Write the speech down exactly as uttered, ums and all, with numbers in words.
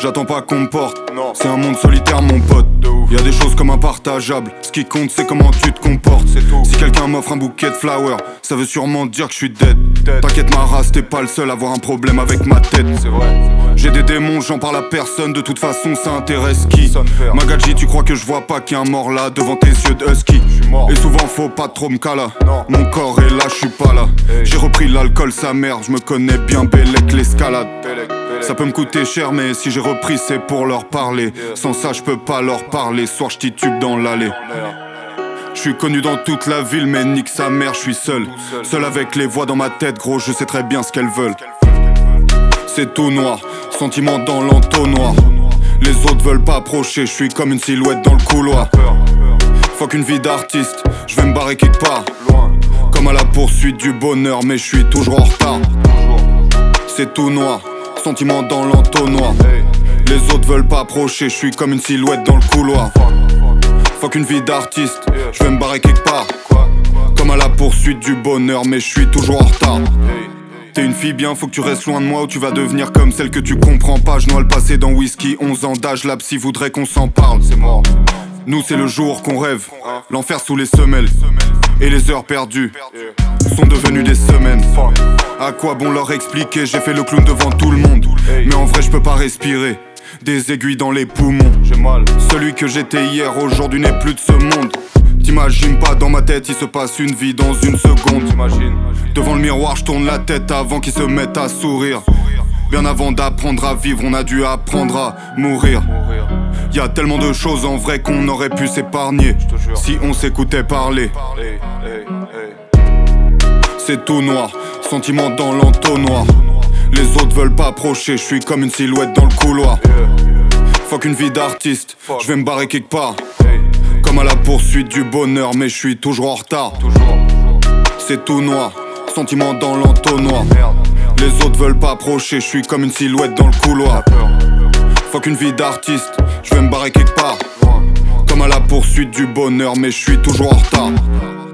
j'attends pas qu'on me porte. Non. C'est un monde solitaire mon pote. Y'a des choses comme impartageables. Ce qui compte c'est comment tu te comportes. C'est tout. Si quelqu'un m'offre un bouquet de flowers, ça veut sûrement dire que je suis dead. Dead. T'inquiète ma race, t'es pas le seul à avoir un problème avec ma tête. C'est vrai, c'est vrai. J'ai des démons, j'en parle à personne, de toute façon ça intéresse qui? Sonne faire. Magadji, tu crois que je vois pas qu'il y a un mort là devant tes yeux de husky? J'suis mort. Et souvent faut pas trop me cala. Non. Mon corps est là, je suis pas là. Hey. J'ai repris l'alcool sa mère, je me connais bien Bellec l'escalade. Bellec, Bellec. Ça peut me coûter cher mais si j'ai repris c'est pour leur parler. Yeah. Sans ça je peux pas leur parler, soir je titube dans l'allée. Merde. Je suis connu dans toute la ville mais nique sa mère, je suis seul. seul. Seul avec les voix dans ma tête gros, je sais très bien ce qu'elles veulent. C'est tout noir, sentiment dans l'entonnoir. Les autres veulent pas approcher, je suis comme une silhouette dans le couloir. Peur, peur. Fuck une vie d'artiste, je vais me barrer quelque part. Loin, Comme à la poursuite du bonheur mais je suis toujours en retard. toujours. C'est tout noir, sentiment dans l'entonnoir. Hey. Les autres veulent pas approcher, je suis comme une silhouette dans le couloir. Fuck, fuck. Fuck une vie d'artiste, Yeah. je vais me barrer quelque part. Quoi, quoi. Comme à la poursuite du bonheur mais je suis toujours en retard. Hey. T'es une fille bien, faut que tu restes loin de moi ou tu vas devenir comme celle que tu comprends pas. Je noie le passé dans whisky, onze ans d'âge, la psy voudrait qu'on s'en parle. C'est mort. Nous c'est le jour qu'on rêve, l'enfer sous les semelles. Et les heures perdues Yeah. sont devenues des semaines. Fuck. À quoi bon leur expliquer, j'ai fait le clown devant tout le monde. Hey. Mais en vrai je peux pas respirer, des aiguilles dans les poumons. J'ai mal. Celui que j'étais hier aujourd'hui n'est plus de ce monde. T'imagines pas, dans ma tête il se passe une vie dans une seconde. T'imagines? Devant le miroir je tourne la tête avant qu'ils se mettent à sourire. Bien avant d'apprendre à vivre, on a dû apprendre à mourir. Mourir. Y a tellement de choses en vrai qu'on aurait pu s'épargner te jure. si on s'écoutait parler. Hey, hey, hey. C'est tout noir, sentiment dans l'entonnoir. Les autres veulent pas approcher, je suis comme une silhouette dans le couloir. Yeah. Fuck une vie d'artiste, Fuck. je vais me barrer quelque part. Hey. Comme à la poursuite du bonheur mais je suis toujours en retard. Toujours. C'est tout noir, sentiment dans l'entonnoir. Merde. Les autres veulent pas approcher, je suis comme une silhouette dans le couloir. Peur. Fuck une vie d'artiste, je vais me barrer quelque part. Loin. Comme à la poursuite du bonheur mais je suis toujours en retard.